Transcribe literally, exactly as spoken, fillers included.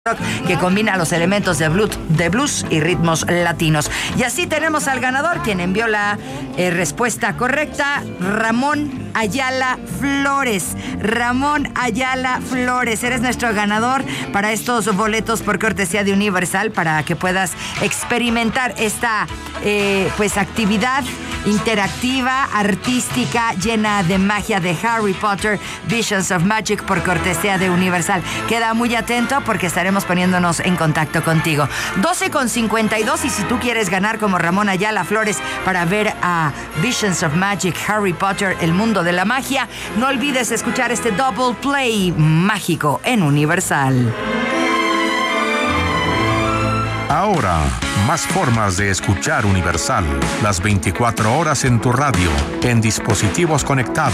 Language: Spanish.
que combina los elementos de blues, de blues y ritmos latinos. Y así tenemos al ganador, quien envió la eh, respuesta correcta, Ramón Ayala Flores. Ramón Ayala Flores, eres nuestro ganador para estos boletos por cortesía de Universal para que puedas experimentar esta eh, pues actividad interactiva, artística, llena de magia de Harry Potter, Visions of Magic por cortesía de Universal. Queda muy atento porque estaremos poniéndonos en contacto contigo. doce con cincuenta y dos y si tú quieres ganar como Ramón Ayala Flores para ver a Visions of Magic, Harry Potter, el mundo de la magia, no olvides escuchar este Double Play mágico en Universal. Ahora, más formas de escuchar Universal. Las veinticuatro horas en tu radio, en dispositivos conectados.